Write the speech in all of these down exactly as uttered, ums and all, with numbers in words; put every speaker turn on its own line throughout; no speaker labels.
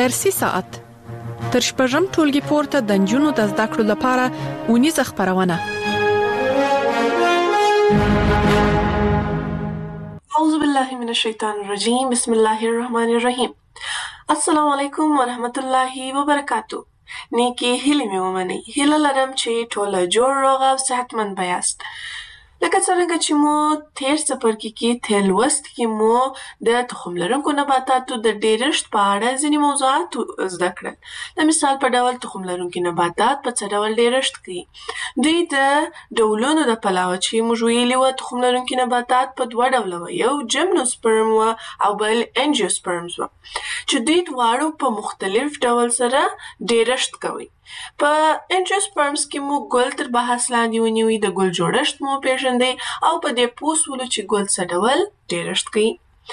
درسي ساعت تر شپږم ټولګي پورته د نجونو د زده کړو لپاره ونیزه خپرونه.
اعوذ بالله من الشیطان الرجیم. بسم الله الرحمن الرحیم. السلام علیکم ورحمت الله وبرکاتو. نیکی هیله مې ومنئ. هیله لرم چې ټوله جوړ روغ او صحتمند به یاست. لکه څرنګه چې مو تیر څپرکي کې تیر لوست کې مو د تخم لرونکو نباتاتو د ډیرښت په اړه ځینې موضوعات زده کړل. د مثال په ډول تخم لرونکي نباتات په څه ډول ډیرښت کوي. دوی د ډولونو د پلوه چې موږ ویلي وو تخم لرونکي نباتات په دوه ډوله وو، یو جمنوسپرم وو او بل انجیوسپرمز وو، چې دوی دواړو په مختلف ډول سره ډیرښت کوي. په انجیوسپرمز کې مو ګل تر بحث لاندې ونیوي، د ګل جوړښت مو پیژندئ او په دې پوه سولو چې ګل څه ډول ډیرښت کوي.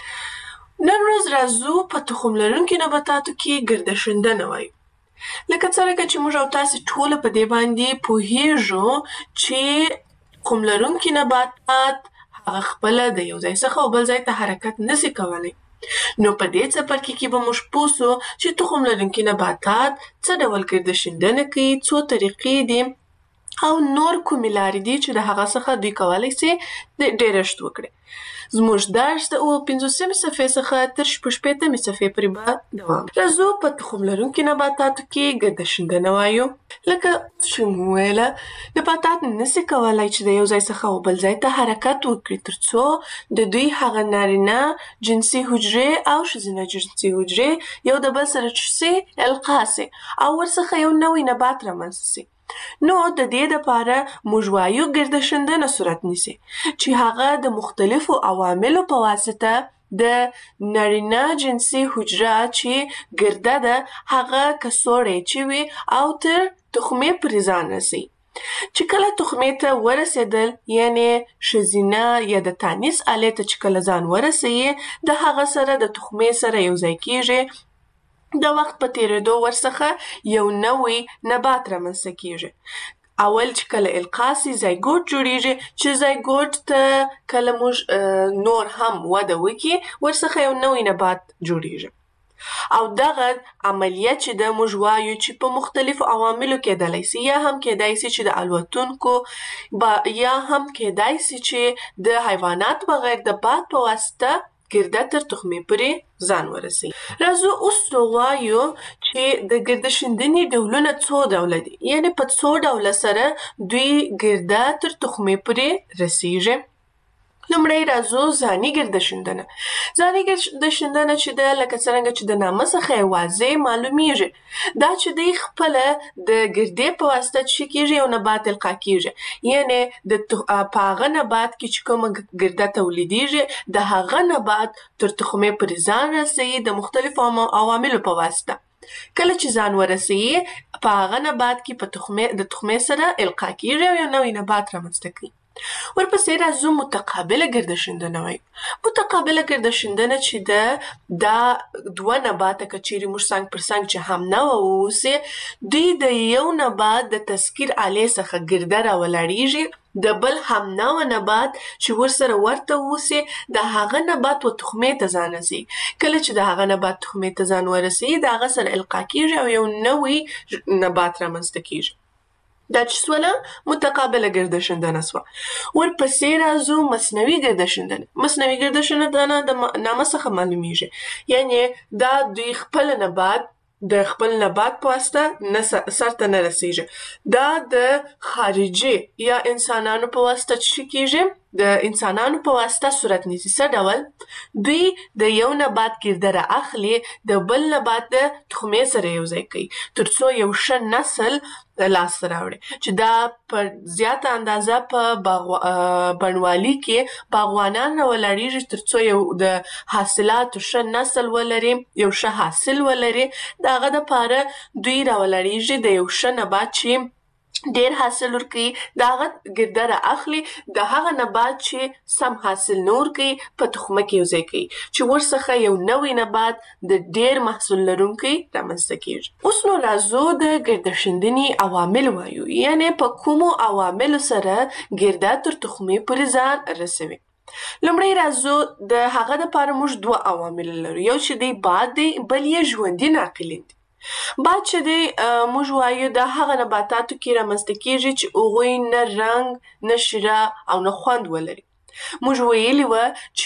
نن ورځ راځو په تخم لرونکي نباتاتو کې ګردشیندنه وایو. لکه څرنګه چې موږ او تاسې ټوله په دې باندې پوهیږو چې تخم لرونکي نباتات هغه خپله د یو ځای څخه او بل ځای ته حرکت نشي کولی. نو په دې څپرکي کې به موږ پوه سو چې تخم لرونکي نباتات څه ډول ګردشیندنه کوي، څو طریقې دي او نور کومې لارې دي چې د هغه څخه دوی کولی سي د ډیرښت وکړي. زموږ درس د اووه پنځوسمې صفحې څخه تر شپږ شپېتمې صفحې پورې به دوام. راځو په تخم لرونکي نباتاتو کې ګردشیندنه وایو. لکه چې مو ویله نباتات نسي کولی چې د یو ځای څخه او بل ځای ته حرکت وکړي تر څو د دوی هغه نارینه جنسي حجرې او ښځینه جنسي حجرې یو د بل سره څه سي القا سي او ورڅخه یو نوی نبات رامنځته سي. نو د دې دپاره موږ وایو ګردشیندنه صورت نیسي چې هغه د مختلفو عواملو په واسطه د نارینه جنسي حجره چې ګرده ده هغه کڅوړی چې وي او تر تخمې پورې ځان رسوي. چې کله تخمې ته ورسېدل یعنې ښځینه یا د تانیث آلې ته چې کله ځان ورسوي د هغه سره د تخمې سره یو ځای کیږي. د وخت په تیریدو ورڅخه یو نوی نبات رامنځته کیږي. اول چې کله القا سي زایګوټ جوړیږي چې زایګوټ ته کله موږ نور هم وده وکړي ورڅخه یو نوی نبات جوړیږي. او دغه عملیه چې د موږ وایو چې په مختلفو عواملو کېدلی سي، یا هم کېدای سي چې د الوتونکو یا هم کېدای سي چې د حیوانات بغیر د باد په واسطه ګرده تر تخمې پورې ځان ورسوي. راځو اوس ووایو چې د ګردشیندنې ډولونه څو ډوله دي، یعنې په څو ډوله سره دوی ګرده تر تخمې پورې رسیږي. لومړی راځو ځاني ګردشیندنه. ځاني ګردشیندنه چې ده لکه څرنګه چې د نامه څخه یې واضح معلومیږي دا چې دوی خپله د ګردې په واسطه چې کیږي یو نبات القا کیږي، یعنې د په هغه نبات کې چې کومه ګرده تولیدیږي د هغه نبات تر تخمې پورې ځان رسوي د مختلفو عواملو په واسطه. کله چې ځان ورسوي په هغه نبات کې په تخمې د تخمې سره القا کیږي او یو نوی نبات رامنځته کوي. ورپسې راځو متقابله ګردشیندنه وایو. متقابله ګردشیندنه چې ده دا دوه نباته که چیرې موږ څنګ پر څنګ چې هم نوع واوسي دوی د یو نبات د تذکیر آلې څخه ګرده راولاړیږي، د بل هم نوع نبات چې ورسره ورته واوسي د هغه نبات و تخمې ته ځان رسوي. کله چې د هغه نبات تخمې ته ځان ورسوي د هغه سره القا کیږي او یو نوی نبات رامنځته کیږي. دا چې سوله متقابله ګردشیندنه سوه. ورپسې راځو مصنوعي ګردشیندنه. مصنوعي ګردشیندنه د نامه څخه معلومیږي، یعنې دا دوی خپل نبات د خپل نبات په واسطه سرته نه رسیږي. دا د خارجي یا انسانانو په واسطه چې کیږي د انسانانو په واسطه صورت نیسي. څه ډول؟ دوی د یو نبات ګرده را اخلي د بل نبات د تخمې سره یو ځای کوي تر څو یو ښه نسل لاسته راوړي، چې دا په زیاته اندازه په بڼوالي کې باغوانان راولاړیږي تر څو یو د حاصلاتو ښه نسل ولري، یو ښه حاصل ولري. د هغه دپاره دوی راولاړیږي د یو ښه نبات چې ډیر حاصل ورکوي د هغه ګرده را اخلي د هغه نبات چې سم حاصل نه ورکوي په تخمه کې یو ځای کوي چې ورڅخه یو نوی نبات د ډیر محصول لرونکی رامنځته کیږي. اوس نو راځو د ګردشیندنې عوامل وایو، یعنې په کومو عواملو سره ګرده تر تخمې پورې ځان رسوي. لومړی راځو د هغه دپاره موږ دوه عوامل لرو، یو چې دی باد دی، بل یې ژوندي ناقلین دي. باد چې دی موږ وایو د هغه نباتاتو کې رامنځته کیږي چې هغوی نه رنګ نه شیره او نه خوند ولري. موږ ویلي وه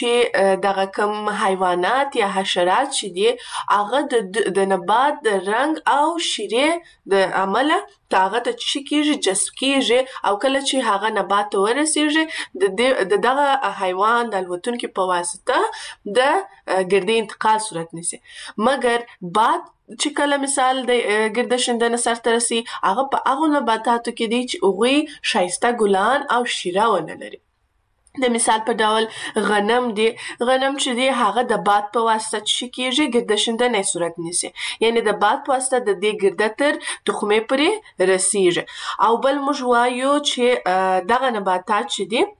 چې دغه کوم حیوانات یا حشرات چې دي هغه د د نبات د رنګ او شیرې د امله هغه ته څه کیږي، جذب کیږي، او کله چې هغه نبات ته ورسیږي د دغه حیوان د الوتونکي په واسطه د ګردې انتقال صورت نیسي. مګر باد چې کله مثال د ګرده شیندنه سرته رسي هغه په هغو نباتاتو کې دی چې هغوی ښایسته ګلان او شیره ونه لري. د مثال په ډول غنم دی، غنم چې دی هغه د باد په واسطه څه کیږي، ګرده شیندنه صورت نیسي، یعنی د باد په واسطه د دې ګرده تر تخمې پورې رسیږي. او بل موږ وایو چې دغه نباتات چې دي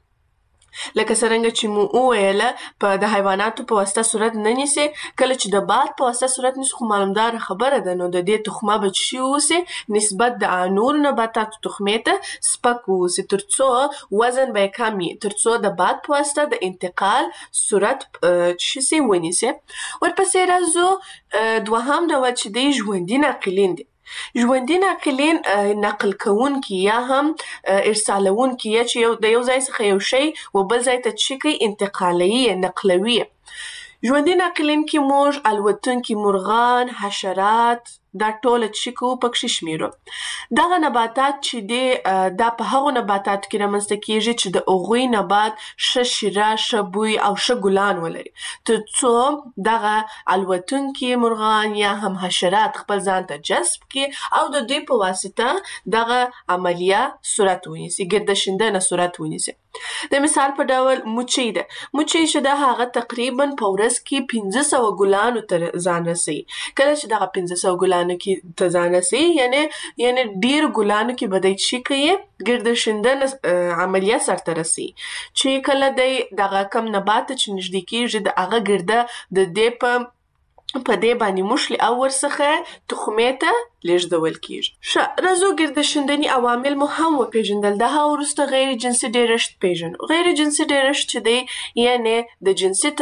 لکه څرنګه چې مو وویله په د حیواناتو په واسطه صورت نه نیسي، کله چې د باد په واسطه صورت نیسي خو معلومداره خبره ده، نو د دې تخمه به څه شي واوسي، نسبت د نورو نباتاتو تخمې ته سپک واوسي، تر څو وزن به یې کم وي، تر څو د باد په واسطه د انتقال صورت څه سي ونیسي. ورپسې راځو دوهم ډول چې دی ژوندي ناقلین دي. ژوندي ناقلین نقل کوونکي یا هم ارسالوونکي یا چې د یو ځای څخه یو شی و بل ځای ته څه کوي، انتقالوي، نقلوي. ژوندي ناقلین کې موږ الوتونکي مرغان، حشرات، دا ټوله څه کوو پکښې شمیرو. دغه نباتات چې دی دا په هغو نباتاتو کې رامنځته کیږي چې د هغوی نبات ښه شیره، ښه بوی او ښه ګلان ولري، تر څو دغه الوتونکي مرغان یا هم حشرات خپل ځان ته جذب کړي او د دوی په واسطه دغه عملیه صورت ونیسي، ګرده شیندنه صورت ونیسي. د مثال په ډول مچۍ ده، مچۍ چې ده هغه تقریبا په ورځ کې پنځه سوه ګلانو ته ځان رسوي. کله چې دغه پنځه سوه ګلانو کې ته ځان رسوي یعنی یعنی ډېرو ګلانو کې به دی څه کوي، ګرده شیندنه عملیه سرته رسوي، چې کله دی دغه کم نبات ته چې نږدې کیږي د هغه ګرده د دې په په دې باندې موښلي او ورڅخه تخمې ته لیږدول کیږي. ښه، راځو ګرده شیندنې عوامل مو هم وپېژندل. د هغه وروسته غیر جنسي ډېرښت پېژنو. غیر جنسي ډېرښت چې دی یعنی د جنسي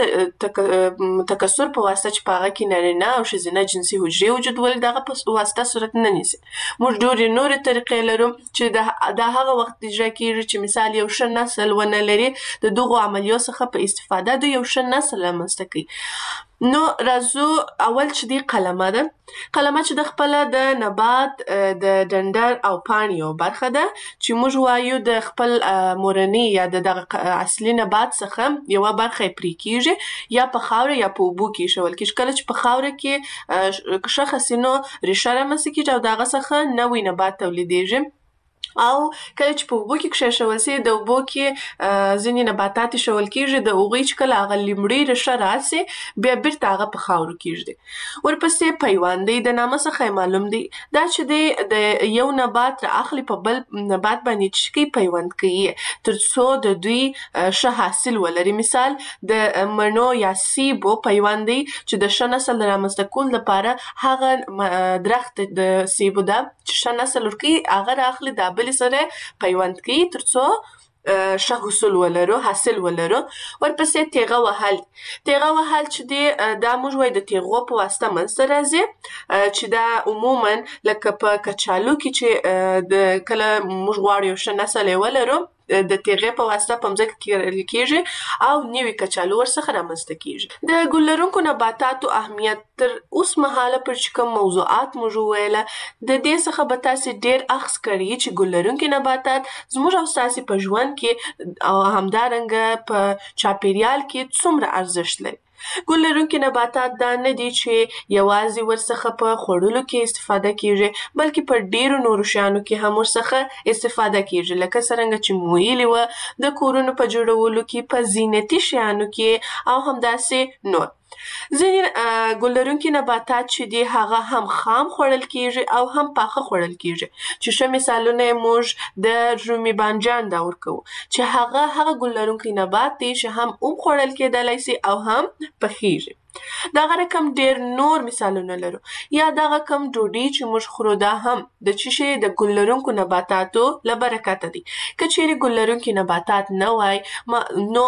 تکثر په واسطه چې په هغه کې نارینه او ښځینه جنسي حجرې وجود ولري، دغه په واسطه صورت نه نیسي. موږ ډېرې نورې طریقې لرو چې د هغه وخت اجرا کیږي چې مثال یو ښه نسل ونه لري، د دغو عملیو څخه په استفاده د یو ښه نسل رامنځته کوي. نو راځو اول چې دی قلمه ده. قلمه چې د خپله د نبات د ډنډر او پاڼې یو برخه ده چې موږ وایو د خپل مورني یا د دغه اصلي نبات څخه یوه برخه یې پرې کیږي، یا په خاوره یا په اوبو کې ایښول کیږي. کله چې په خاوره کې ښخه سي نو ریښه رامنځته کیږي او د هغه څخه نوی نبات تولیدیږي، او کله چې په اوبو کې کېښول سي د اوبو کې ځینې نباتات ایښول کیږي، د هغوی چې کله هغه لومړۍ ریښه راسي بیا بیرته هغه په خاورو کیږدي. ورپسې پیوند دی. د نامه څخه یې معلوم دی دا چې دی د یو نبات را اخلي په بل نبات باندې څه کوي، پیوند کوي تر څو د دوی ښه حاصل ولري. مثال د مڼو یا سیبو پیوند دی چې د ښه نسل د رامنځته کولو لپاره هغه درخت د سیبو ده چې ښه نسل ورکوي هغه را اخلي د بلې سره پیوند کوي تر څو ښه حصول ولرو، حاصل ولرو. ورپسې تیغه وهل. تیغه وهل چې دی دا موږ وایو د تیغو په واسطه منځته راځي، چې دا عموما لکه په کچالو کې چې د کله موږ غواړو یو ښه نسل یې ولرو د تیغې په واسطه په مځکه کې کرل کیږي او نوي کچالو ورڅخه رامنځته کیږي. د ګل لرونکو نباتاتو اهمیت تر اوس مهاله پر چې کوم موضوعات موږ وویله د دې څخه به تاسې ډېر اخذ کړي چې ګل لرونکي نباتات زموږ او ستاسې په ژوند کې او همدارنګه په چاپیریال کې څومره ارزښت لري. ګل لرونکي نباتات دا نه دي چې یوازې ورڅخه په خوړلو کې استفاده کیږي، بلکې په ډېرو نورو شیانو کې هم ورڅخه استفاده کیږي، لکه څرنګه چې مو ویلي وه د کورونو په جوړولو کې، په زینتي شیانو کې او همداسې نور. ځینې ګل لرونکي نباتات چې دي هغه هم خام خوړل کیږي او هم پاخه خوړل کیږي، چې ښه مثالونه یې موږ د رومي بانجان دا ورکوو چې هغه هغه ګل لرونکی نبات دی چې هم اوم خوړل کیدلی سي او هم پخیږي. دغه رقم ډېر نور مثالونه لرو. یا دغه کم ډوډۍ چې موږ خورو دا هم د څه شي د ګل لرونکو نباتاتو له برکته دي. که چیرې ګل لرونکي نباتات نه وای نو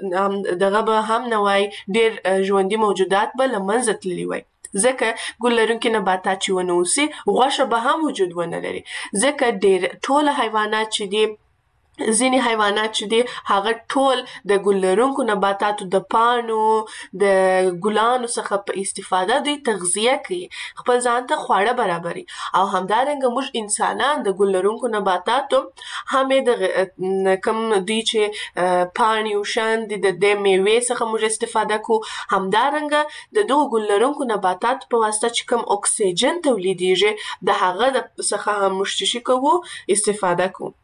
دغه به هم نه وای، ډېر ژوندي موجودات به له منځه تللي وای. ځکه ګل لرونکي نباتات چې ونه اوسي غوښه به هم وجود ونه لري. ځکه ډېر ټول حیوانات چې دي، ځینې حیوانات چې دي هغه ټول د ګل لرونکو نباتاتو د پاڼو د ګلانو څخه په استفاده دوی تغذیه کوي، خپل ځان ته خواړه برابري. او همدارنګه موږ انسانان د ګل لرونکو نباتاتو هم د کم دوی چې پاڼې او شان دي د دې میوې څخه موږ استفاده کوو. همدارنګه د دغو ګل لرونکو نباتاتو په واسطه چې کوم اکسیجن تولیدیږي د هغه څخه هم موږ څه کوو، استفاده کوو،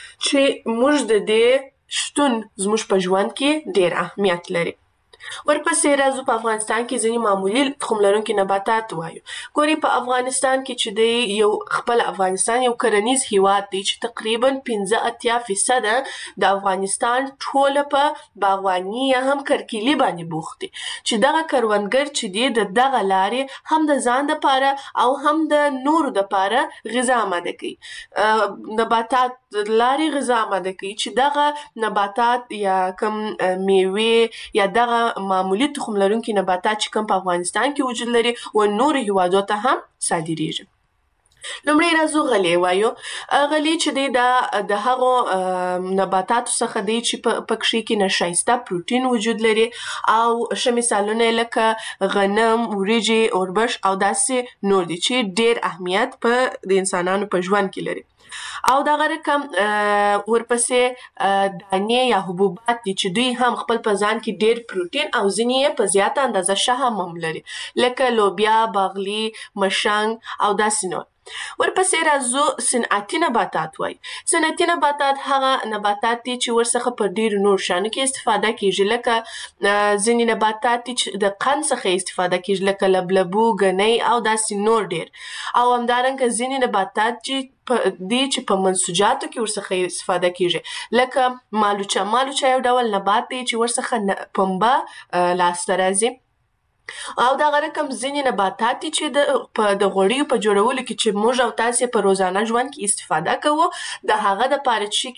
چې موږ د دې شتون زموږ په ژوند کې ډېر اهمیت لري. ورپسې راځو په افغانستان کې ځینې معمولي تخم لرونکي نباتات وایو. ګوري په افغانستان کې چې دی یو خپل افغانستان یو کرنیز هیواد دی چې تقریبا پنځه اتیا فیصده د افغانستان ټوله په باغواني یا هم کرکیلي باندې بوخت دي، چې دغه کروندګر چې دی د دغه لارې هم د ځان دپاره او هم د نورو دپاره غذا آماده کوي. نباتات لارې غذا آماده کوي چې دغه نباتات یا کم میوې یا دغه معمولی تخم لرونکي نباتات چې کوم په افغانستان کې وجود لري و نورو هیوادو ته هم صادریږي. لومړی راځو غلې وایو. غلې چې دی دا د هغو نباتاتو څخه دی چې په پکښې کې نشایسته پروټین وجود لري او ښه مثالونه لکه غنم، وریجې، اوربش او داسې نور دي چې ډېر اهمیت په د انسانانو په ژوند کې لري. او دغه رقم ورپسې دانې یا حبوبات دي چې دوی هم خپل په ځان کې ډېر پروټین او ځینې یې په زیاته اندازه شهم هم لري، لکه لوبیا، باغلي، مشنګ او داسې نور. ورپسې راځو صنعتي نباتات وایي. صنعتي نباتات هغه نباتات دي چې ورڅخه په ډېرو نور شیانو کې استفاده کیږي، لکه ځینې نباتات دي چې د قند څخه استفاده کیږي، لکه لبلبو، ګنۍ او داسې نور ډېر. او همدارنګه ځینې نباتات چې دي چې په منسوجاتو کې ورڅخه استفاده کیږي، لکه مالوچه. مالوچه یو ډول نبات دی چې ورڅخه پنبه لاسته راځي. او دغه رقم ځینې نباتات دي چې د په د غوړیو په جوړولو کې چې موږ او تاسې په روزانه ژوند کې استفاده کوو، د هغه دپاره څه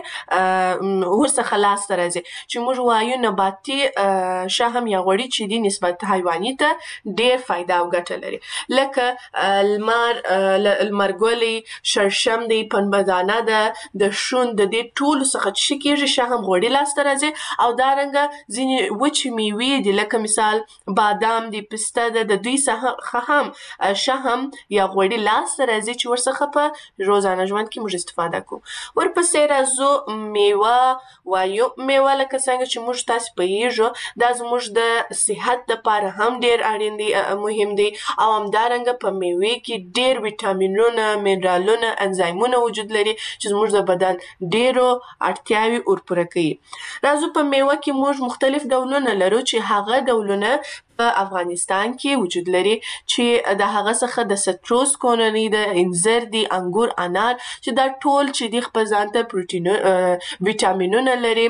کیږي، ورڅخه لاسته راځي، چې موږ وایو نباتي شهم یا غوړي چې دي نسبت حیواني ته ډېر فایده او ګټه لري، لکه لمر، لمرګلي، شړشم دی، پنبه دانه ده، د شون، د دې ټولو څخه څه کیږي، شهم غوړي لاسته راځي. او دارنګه ځینې وچې میوې دي، لکه مثال بادام دی، پسته ده، د دوی څخه هم شهم یا غوړي لاسته راځي چې ورڅخه په روزانه ژوند کې موږ استفاده کوو. ورپسې راځو میوه وایو. میوه لکه څنګه چې موږ تاسې پوهیږو دا زموږ د صحت دپاره هم ډېر اړین دی، مهم دی. او همدارنګه په میوې کې ډېر ویټامینونه، منرالونه، انزایمونه وجود لري چې زموږ د بدن ډېرو اړتیاوې ورپوره کوي. راځو په میوه کې موږ مختلف ډولونه لرو چې هغه ډولونه په افغانستان کې وجود لري، چې د هغه څخه د سټروس کورنۍ ده، انځر دي، انګور، انار، چې دا ټول چې دي خپل ځان ته پروټین ویټامینونه لري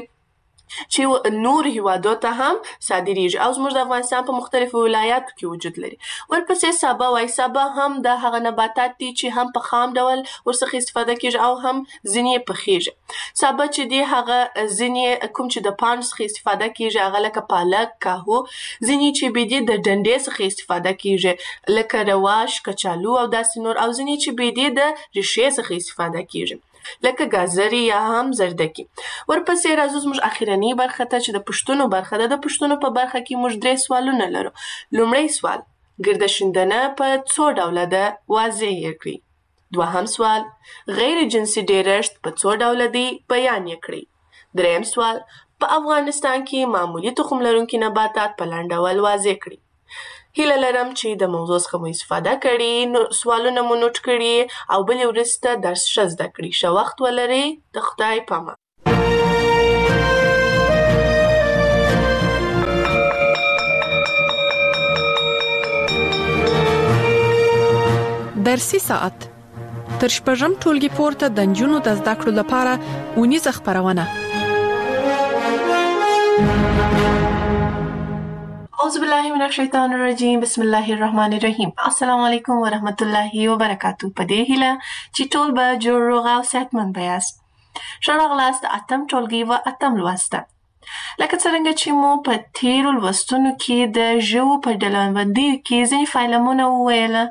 چې نور هیوادو ته هم صادریږي او زموږ د افغانستان په مختلفو ولایاتو کې وجود لري. ورپسې سابه وایي. سابه هم د هغه نباتات دي چې هم په خام ډول ورڅخه استفاده کیږي او هم ځینې یې پخیږي. سابه چې دی هغه ځینې کوم چې د پاڼو څخه استفاده کیږي هغه لکه پالک، کاهو، ځینې چې بې دي د ډنډې څخه استفاده کیږي لکه رواش، کچالو او داسې نور، او ځینې چې بې دي د ریښې څخه استفاده کیږي لکه ګازرې یا هم زردکي. ورپسې راځو زموږ اخرنۍ برخه ته چې د پوښتنو برخه ده. د پوښتنو په برخه کې موږ درې سوالونه لرو. لومړی سوال، ګرده شیندنه په څو ډوله ده، واضح یې کړئ. دوهم سوال، غیر جنسي ډیرښت په څو ډوله دی، بیان یې کړئ. دریم سوال، په افغانستان کې معمولي تخم لرونکي نباتات په لنډ ډول واضح کړئ. هیله لرم چې د موضوع څخه مو استفاده کړې، نو سوالونه مو نوټ کړي او بلې ورځ ته درس ښه زده کړي. ښه وخت ولرئ. د خدای پامان.
درسي ساعت تر شپږم ټولګي پورته د نجونو د زده کړو لپاره اونیزه خپرونه.
اعوذ بالله من الشیطان الرجیم بسم الله الرحمن الرحیم. السلام علیکم ورحمت الله وبرکاتو. په دې هیله چې ټول به جوړ روغ او صحتمند به یاست. ښه راغلاست د اتم ټولګي و اتم لوسته. لکه څرنګه چې مو په تیرو لوستونو کې د ژوو په ډلبندۍ کې ځینې فایلمونه وویله،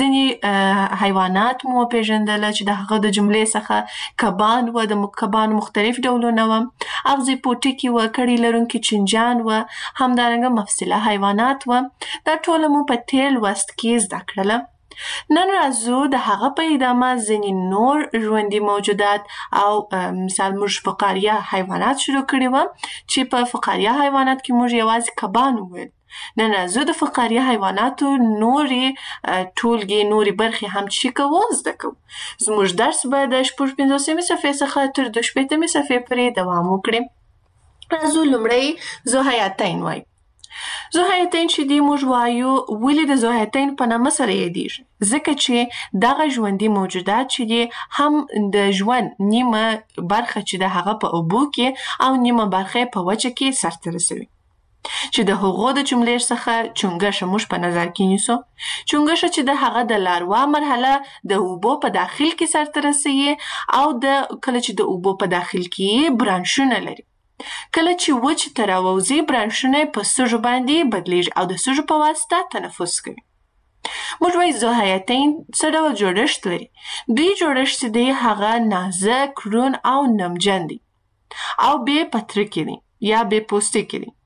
ځینې حیوانات مو وپېژندله چې د هغه د جملې څخه کبان و، د کبانو مختلف ډولونه وه، اغزي پوټکي وه، کړي لرونکي چینجان وه، همدارنګه مفصله حیوانات وه. دا ټوله مو په تیر لوست کې زده کړله. نن راځو د هغه په ادامه ځینې نور ژوندي موجودات او مثال موږ فقاریه حیوانات شروع کړي وه چې په فقاریه حیوانات کې موږ یوازې کبان وویل. نن راځو د فقاریه حیواناتو نورې ټولګې نورې برخې هم چې کوو زده کوو. زموږ درس به د شپږ پنځوسمې صفحې څخه تر دوه شپېتمې صفحې پورې دوام وکړي. راځو لومړی ذوحیاتین وایو. ذوحیاتین چې دی موږ وایو ولې د ذوحیاتین په نامه سره یادیږي؟ ځکه چې دغه ژوندي موجودات چې دی هم د ژوند نیمه برخه چې د هغه په اوبو کې او نیمه برخه په وچه کې سرته رسوي. چې د هغو د جملې څخه چونګښه موږ په نظر کې نیسو. چونګښه چې د هغه د لاروا مرحله د اوبو په داخل کې سرته رسوي او د کله چې د اوبو په داخل کې برانشونه لري. کله چې وچ ته راووځي برانشونه په سږو باندې بدلیږي او د سږو په واسطه تنفس کوي. موږ وایو ذوحیاتین څه ډول جوړښت لري؟ دوی جوړښت چې دی هغه نازک، روڼ او نمجن دی او بې پترکې دی یا بې پوستکي دی.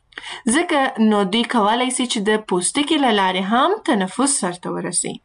ځکه نو دوی کولی سي چې د پوستکي له لارې هم تنفس سرته ورسوي.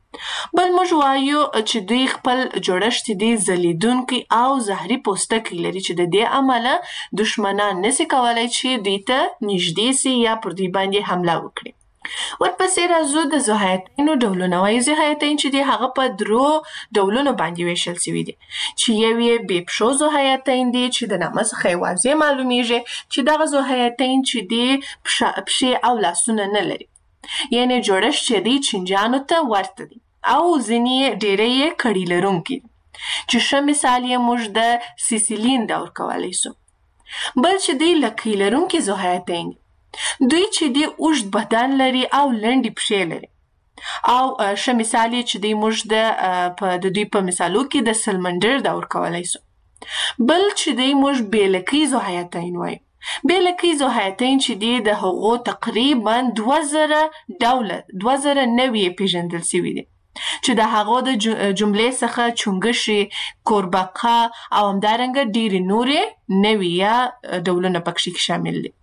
بل موږ وایو چې دوی خپل جوړښت دی ځلیدونکی او زهري پوستکی لري چې د دې امله دشمنان نسي کولی چې دوی ته نږدې سي یا پر دوی باندې حمله وکړي. ورپسې راځو د ذوحیاتینو ډولونه وایو. ذوحیاتین چې دی هغه په درو ډولونو باندې ویشل سوي دي چې یو یې بې پښو ذوحیاتین دی چې د نامه څخه یې واضح معلومیږي چې دغه ذوحیاتین چې دی پښې او لاسونه نه لري، یعنې جوړښت چې دی چینجانو ته ورته دی او ځینې ډېری یې کړي لرونکي دي چې ښه مثال یې موږ د سیسیلین دور کولی سو. بل چې دی لکۍ لرونکي ذوحیاتین دي. دوی چې دی اوږد بدن لري او لنډې پښې لري او ښه مثال یې چې دی موږ د د دوی په مثالو کې د سلمندر دور کولی سو. بل چې دی موږ بې لکۍ ذوحیاتین وایو. بې لکۍ ذوحیاتین چې دی د هغو تقریبا دوه زره ډوله دوه زره نوعې یې پېژندل سوي دي چې د هغو د جملې څخه چونګښې، کوربقه او همدارنګه ډېرې نورې نوعې یا ډولونه پکښې شامل دي.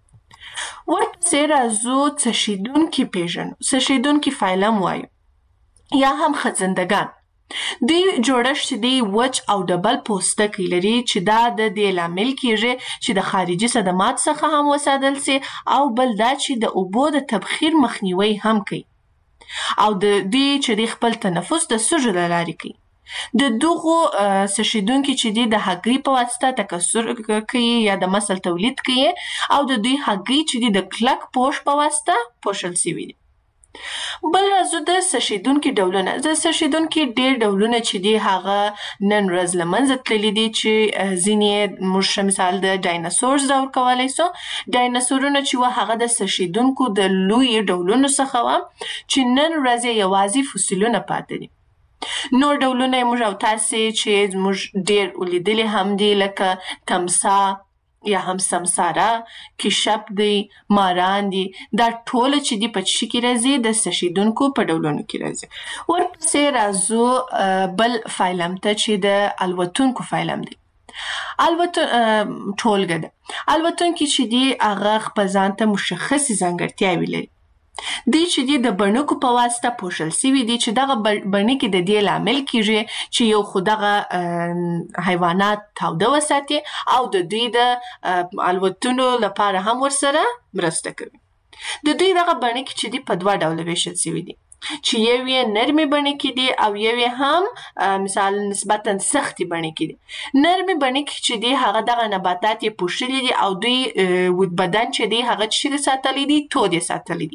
ورپسې راځو څشیدونکي پېژنو. څشیدونکي فایلم وایو یا هم خځندګان. دوی جوړښت دی وچ او ډبل پوستکی لري چې دا د دې لامل کیږي چې د خارجي صدمات څخه هم وساتل سي او بل دا چې د اوبو د تبخیر مخنیوی هم کوي او د دې چې دی خپل تنفس د سږو له لارې کوي. د دغو څشیدونکي چې دی د هګۍ په واسطه تکثر کوي یا د مسل تولید کوي او د دوی هګۍ چې دی د کلک پوښ په واسطه پوښل سوي دي. بل راځو د څشیدونکي ډولونه. د څشیدونکي ډېر ډولونه چې دی هغه نن ورځ له منځه تللي دي چې ځینې موږ ښه مثال د ډایناسورز دور کولی سو. ډایناسورونه چې وه هغه د څشیدونکو د لویو ډولونو څخه وه چې نن ورځ یې یوازې فسیلونه پاتې دي. نور ډولونه یې موږ او تاسې چې موږ ډېر ولیدلي هم دي لکه تمساح یا هم سمساره، کیشپ دی، ماران دی. دا ټوله چې دی په چی کې راځي د څشیدونکو په ډولونو کې راځي. ورپسې راځو بل فایلم ته چې د الوتونکو فایلم دی. الوتون ټولګه ده. الوتونکي چې دی هغه خپل ځان ته مشخصې ځانګړتیاوې لري. دوی چې دی د بڼکو په واسطه پوښل سوي دي چې دغه بڼکې د دې لامل کیږي چې یو خو دغه حیوانات تاوده وساتي او د دوی د الوتنو لپاره هم ورسره مرسته کوي. د دوی دغه بڼکې چې دی په دوه ډوله ویشل سوي دي چې یو یې نرمې بڼکې دي او یو یې هم مثال نسبتا سختې بڼکې دي. نرمې بڼکې چې دي هغه دغه نباتات یې پوښلي دي او دوی بدن چې دی هغه چې ساتلی دي تود یې ساتلی دي.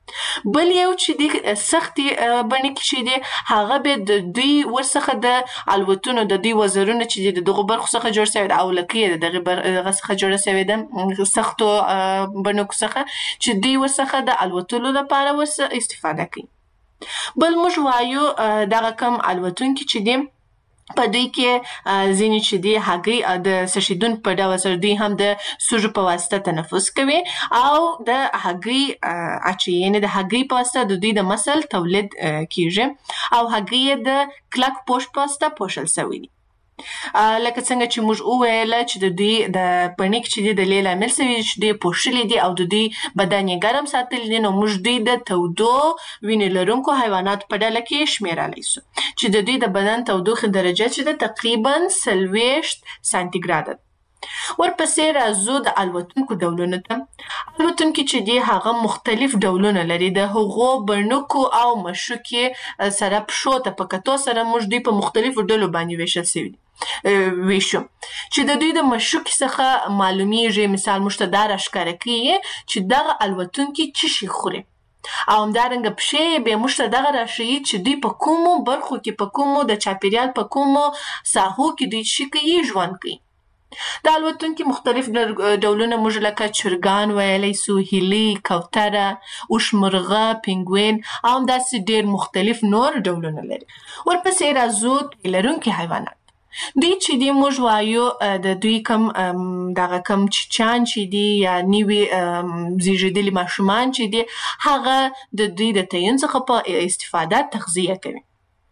بل یو چې د سختي بڼې کې چې دی هغه به د دوی ورڅخه د الوتونو د دوی وزرونه چې د دغه برخو څخه جوړ شوی د او لکې دغه برخه څخه جوړ شوی د سختو بڼو څخه چې دوی ورڅخه د الوتلو لپاره ورس استفاده کوي. بل موږ وایو دغه کم الوتونکي چې دی په دوی کې ځینې چې دی هګۍ د څښیدون په ډول سره دوی هم د سږو په واسطه تنفس کوي او د هګۍ اچي یعنې د هګۍ په واسطه د دوی د مسل تولید کیږي او هګۍ د کلک پوښ په واسطه پوښل شوی دي. لکه څنګه چې موږ وویل چې د دوی د پنیک چې دی د لیل عامل سوي چې دوی پوښلي دي او د دوی بدن یې ګرم ساتلی دي نو موږ دوی د تودو وینې لرونکو حیواناتو په ډله کې شمیرلی سو چې د دوی د بدن تودوخې درجه چې ده تقریبا څلوېښت سانتي ګراده. ورپسې راځو د الوتونکو ډولونو ته. الوتونکي چې دي هغه مختلف ډولونه لري. د هغو بڼکو او مشوکې سره پښو ته په کتو سره موږ دوی په مختلفو ډلو باندې ویشل سوي دي ویشو چې د دوی د مشوکې څخه معلومیږي. مثال موږ ته دا راښکاره کوي چې دغه الوتونکي څه شي خوري او همدارنګه پښې بیا موږ ته دغه راښیي چې دوی په کومو برخو کې په کومو د چاپیریال په کومو ساحو کې دوی څه کوي ژوند کوي. د الوتونکي مختلف ډولونه موږ لکه چرګان ویلی سو، هیلۍ، کوتره، اوښمرغه، پینګوین او همداسې ډېر مختلف نور ډولونه لري. ورپسې راځو تی لرونکي حیوانات. دوی چې دی موږ وایو د دوی کم دغه کم چیچان چې دی یا نوي زیږیدلي ماشومان چې دی هغه د دوی د تیون څخه په استفاده تغذیه کوي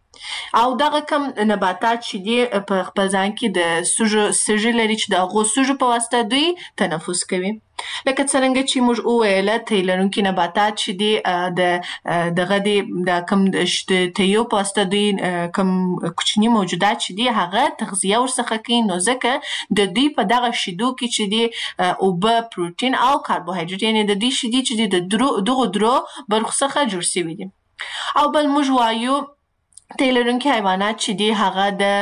او دغه کم نباتات چې دی په خپل ځان کې د سږو سږي لري چې د هغو سږو په واسطه دوی تنفس کوي. لکه څرنګه چې موږ وویله تی لرونکي نباتات چې دی د دغه دی د کم د تیو په واسطه دوی کم کوچني موجودات چې دی هغه تغذیه ورڅخه کوي نو ځکه د دوی په دغه شیدو کې چې دی اوبه، پروټین او کاربوهایډریټ یعنې د دوی شیدې چې دی د دغو درو برخو څخه جوړ شوي دي. او بل موږ وایو تی لرونکي حیوانات چې دی هغه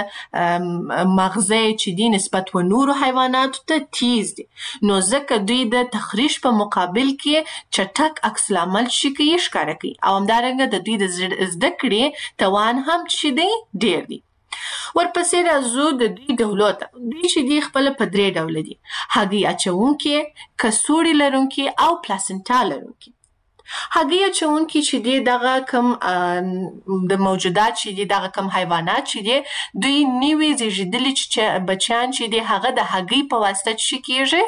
د مغزه چې دی نسبت و نورو حیواناتو ته تیز دی نو ځکه دوی د تخریش په مقابل کې چټک عکس العمل چې کوي ښکاره کوي او همدارنګه د دوی د زده کړې توان هم چې دی ډېر دی. ورپسې راځو د دوی ډولو ته. دوی چې دی خپله په درې ډوله دي: هګۍ اچونکي، کڅوړې لرونکي او پلاسنټا لرونکي. هګۍ اچونکي چې دی دغه کم د موجودات چې دی دغه کم حیوانات چې دی دوی نوي زیږیدلي بچیان چې دی هغه د هګۍ په واسطه څه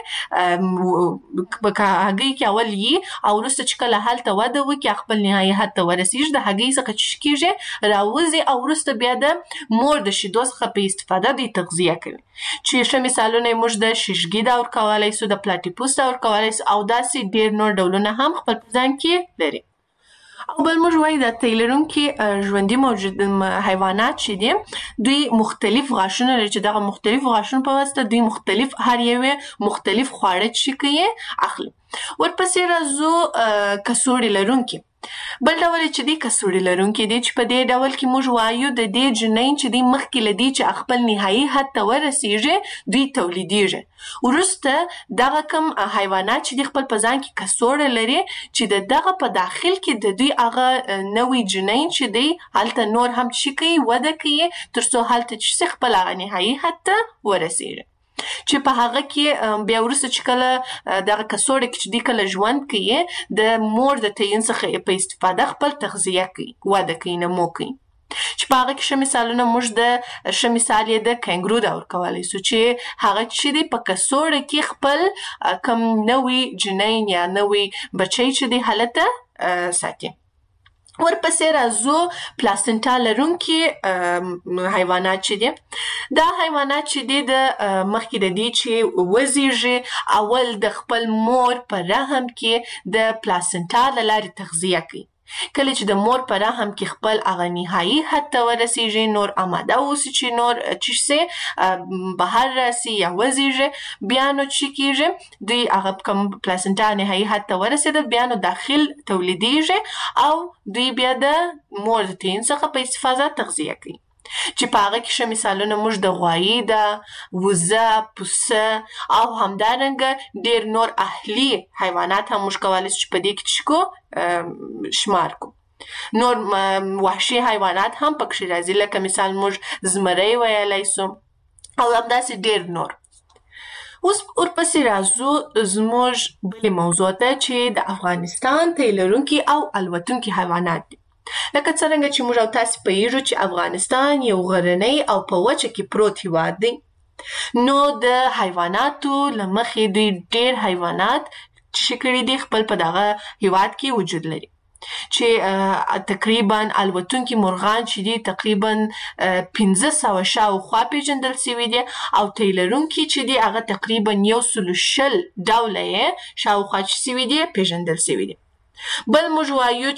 کیږي په هګۍ کې اول یي او وروسته چې کله هلته وده وکړي خپل نهایي حد ته ورسیږي د هګۍ څخه څه کیږي راوځي او وروسته بیا د مور د شیدو څخه په استفاده دوی تغذیه کوي چې ښه مثالونه یې موږ د شیشګي دا ورکولی سو، د پلاټیپوس دا ورکولی سو او داسې ډېر نور ډولونه هم خپل په ځان کې لري. او بل موږ وایو د تی لرونکي ژوندي موجود حیوانات چې دي دوی مختلف غاښونه لري چې دغه مختلف غاښونو په واسطه دوی مختلف هر یوې مختلف خواړه چې کوي اخلي. ورپسې راځو کڅوړې لرونکي. بل ډول چې دی کڅوړې لرونکي دی چې په دې ډول کې موږ وایو د دې جنین چې دی مخکې له دې چې خپل نهایي حد ته ورسیږي دوی تولیدیږي. وروسته دغه کم حیوانات چې دی خپل په ځان کې کڅوړه لري چې د دغه په داخل کې د دوی هغه نوي جنین چې دی هلته نور هم څه کوي وده کوي تر څو هلته چې خپل هغه نهایي حد ته ورسیږي چې په هغه کې بیا وروسته چې کله دغه کڅوړه کې چې دی کله ژوند کوي د مور د تیون څخه په استفاده خپل تغذیه کوي، وده کوي، نمو کوي. چې په هغه کې ښه مثالونه موږ د ښه مثال یې د کینګرو دا ورکولی سو چې هغه چې دی په کڅوړه کې خپل کم نوي جنین یا نوي بچی چې دی هلته ساتي. ورپسې راځو پلاسنټا لرونکي حیوانات چې دي. دا حیوانات چې دي د مخکې د دې چې وزیږي اول د خپل مور په رحم کې د پلاسنټا له لارې تغذیه کوي. کله چې د مور په رحم کې خپل هغه نهایي حد ته ورسیږي نور آماده اوسي چې نور چې سي بهر راسي یا وزیږي بیا نو چې کیږي دوی هغه کوم پلاسنټا نهایي حد ته ورسېده بیا نو داخل تولیدیږي او دوی بیا د مور د تین څخه په استفاده تغذیه کوي. چې په هغه کې ښه مثالونه موږ د غوایي ده، وزه، پسه او همدارنګه ډېر نور اهلي حیوانات هم موږ کولی شو چې په دې کې څه کړو شمار کړو. نور وحشي حیوانات هم پکښې راځي، لکه مثال موږ زمری ویلی سو او همداسې ډېر نور. اوس ورپسې راځو زموږ بلې موضوع ته چې د افغانستان تی لرونکي او الوتونکي حیوانات دي. لکه څرنګه چې موږ او تاسې پوهېږو چې افغانستان یو غرنی او په وچه کې پروت هېواد دی، نو د حیواناتو له مخې دوی ډېر حیوانات چې کړي دي خپل په دغه هېواد کې وجود لري، چې تقریبا الوتونکي مرغان چې دي تقریبا پنځه سوه شاوخوا پیژندل سوي دي، او تی لرونکي چې دي هغه تقریبا یو سل و شل ډوله یې شاوخوا چې سوي دي پیژندل سوي دي. بل موږ وایو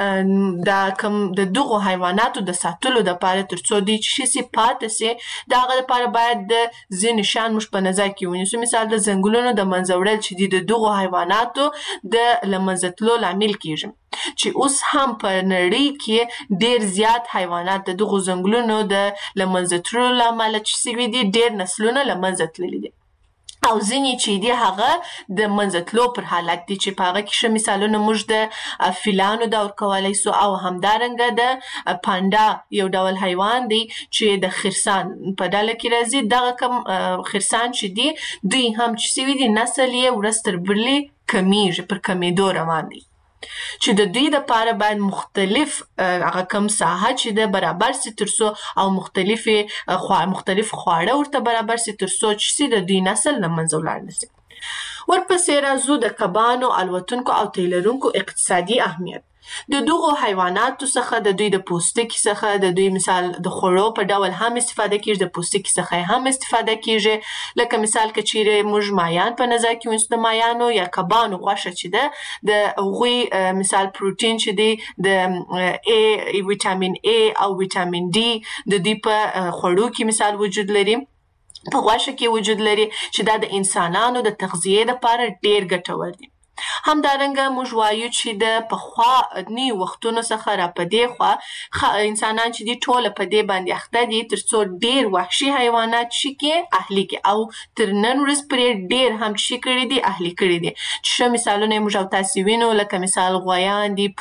چې دا کوم د دغو حیواناتو د ساتلو دپاره تر څو دوی چې شي پاتې سي، د هغه دپاره باید د ځینې شیان موږ په نظر کې ونیسو. مثال د ځنګلونو د منځه وړل چې دي د دغو حیواناتو د له منځه تلو لامل کېږي، چې اوس هم په نړۍ کې ډېر زیات حیوانات د دغو ځنګلونو د له منځه تللو له امله چې سوي دي ډېر نسلونه له منځه تللي دي، او ځینې چې دي هغه د منځه تلو پر حالت دي، چې په هغه کې ښه مثالونه موږ د فیلانو دا ورکولی سو، او همدارنګه د پانډا یو ډول حیوان دی چې د خرسان په ډله کې راځي. دغه کوم خرسان چې دي دوی هم چې سوي دي نسل یې ورځ تر بلې کمیږي، پر کمیدو روان دی، چې د دوی دپاره باید مختلف هغه کوم ساحه چې ده برابر سي تر څو او مختلفې مختلف خواړه ورته برابر سي تر څو چې سي د دوی نسل له منځه ولاړ نه سي. ورپسې راځو د کبانو، الوتونکو او تی لرونکو اقتصادي اهمیت. د دغو حیواناتو څخه د دوی د پوستکي څخه د دوی مثال د خوړو په ډول هم استفاده کېږي، د پوستکي څخه هم استفاده کېږي. لکه مثال که چیرې موږ مایان په نظر کې ونیسو، د مایانو یا کبانو غوښه چې ده د هغوی مثال پروټین چې دی د ای ویټامین ای او ویټامین ډي د دوی په خوړو کې مثال وجود لري، په غوښه کې وجود لري، چې دا د انسانانو د تغذیې دپاره ډېر ګټور دي. همدارنګه موږ وایو چې د پخواني وختونو څخه را په دې خوا انسانان چې دي ټوله په دې باندې اخته دي تر څو ډېر وحشي حیوانات چې کې اهلي کړي، او تر نن ورځ پرې ډېر هم چې کړي دي اهلي کړي دي، چې ښه مثالونه یې موږ او تاسې وینو، لکه مثال غویان دي،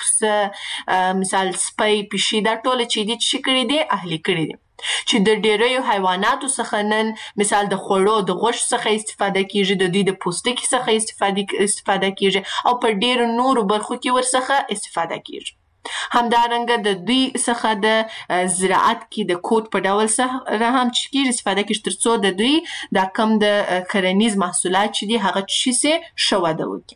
پسه، مثال سپی، پیشي، دا ټوله چې دي چې کړي دي اهلي کړي دي، چې د ډېریو حیواناتو څخه نن مثال د خوړو د غوښې څخه استفاده کېږي، د دوی د پوستکي څخه استفاده استفاده کېږي، او په ډېرو نورو برخو کې ورڅخه استفاده کېږي. همدارنګه د دوی څخه د زراعت کې د کوټ په ډول سره هم چې کېږي استفاده کېږي تر څو د دوی دا کم د کرنیز محصولات چې دي هغه چې سي ښه وده وکړي.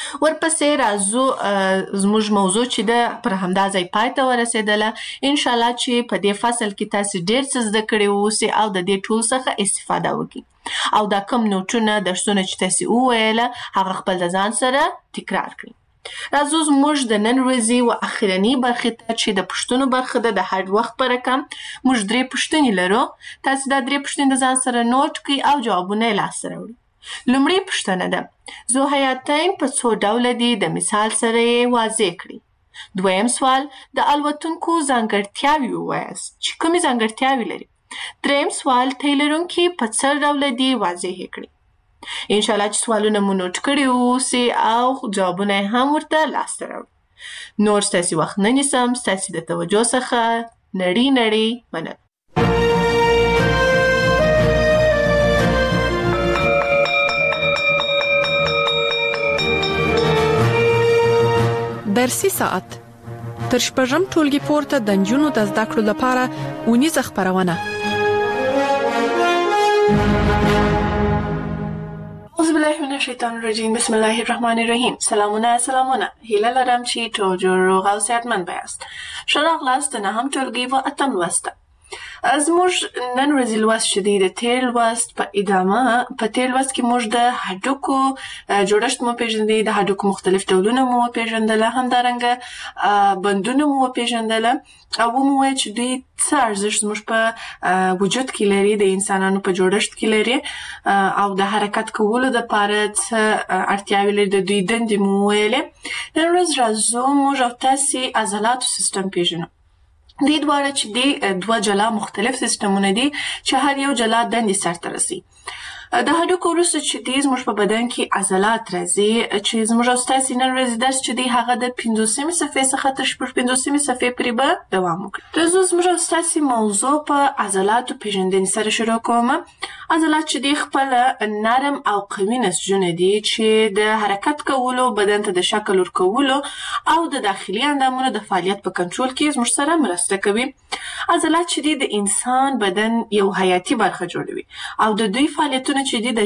ورپسې راځو زموږ موضوع چې ده پر همدا ځای پای ته ورسېدله. انشاءالله چې په دې فصل کې تاسې ډېر څه زده کړي واوسئ او د دې ټول څخه استفاده وکړي، او دا کم نوټونه درسونه چې تاسې وویله هغه خپل د ځان سره تکرار کړئ. راځو زموږ د نن ورځې و اخرنۍ برخې ته چې د پوښتنو برخه ده. د هر وخت په رقم موږ درې پوښتنې لرو، تاسې دا درې پوښتنې د ځان سره نوټ کړئ او جوابونه یې لاسته راوړئ. لومړۍ پوښتنه ده ذوحیاتین په څو ډوله دي، د مثال سره یې واضح کړئ. دویم سوال د الوتونکو ځانګړتیاوې ووایاست چې کومې ځانګړتیاوې لري. دریم سوال تی لرونکي په څه ډوله دي واضح یې کړئ. انشاءالله چې سوالونه مو نوټ کړي واوسئ او جوابونه یې هم ورته لاسته راوړئ. نور ستاسې وخت نه نیسم، ستاسې د توجه څخه نړۍ نړۍ مننه.
درسي ساعت تر شپږم ټولګي پورته د نجونو د زده کړو لپاره اونیزه خپرونه.
اعوذ بالله من الشیطان الرجیم، بسم الله الرحمن الرحیم. سلامونه سلامونه، هیله لرم چې ټول جوړ روغ او صحتمند یاست. ښه راغلاست د نهم ټولګي و اتم لوست ته. زموږ نن ورځې لوست چې دی د تېر لوست په ادامه. په تېر لوست کې موږ د هډوکو جوړښت مو پېژندی، د هډوکو مختلف ډولونه مو وپېژندله، همدارنګه بندونه مو وپېژندله، او ومو وویل چې دوی څه ارزښت زموږ په وجود کې لري، د انسانانو په جوړښت کې لري، او د حرکت کولو دپاره څه اړتیاوې لري، د دوی دندې مو وویلې. نن ورځ راځو موږ او تاسې عضلاتو سیستم پېژنو. دې دواړه چې دي دوه جلا مختلف سیستمونه دي چې هر یو جلا دندې سرته رسي. د هډوکو وروسته چې دی زموږ په بدن کې عضلات راځي چې زموږ او ستاسې نن ورځې درس چې دی هغه د پنځوسمې صفحې څخه تر شپږ پنځوسمې صفحې پورې به دوام وکړي. د زه زموږ او ستاسې موضوع په عضلاتو پېژندنې سره شروع کوم. عضلات چې دی خپل نرم او قوي نسجونه دي چې د حرکت کولو، بدن ته د شکل ورکولو او د داخلي اندامونو د فعالیت په کنټرول کې زموږ سره مرسته کوي. عضلات چې دی د انسان بدن یو حیاتي برخه جوړوي او د دوی فعالیتونه چې دي د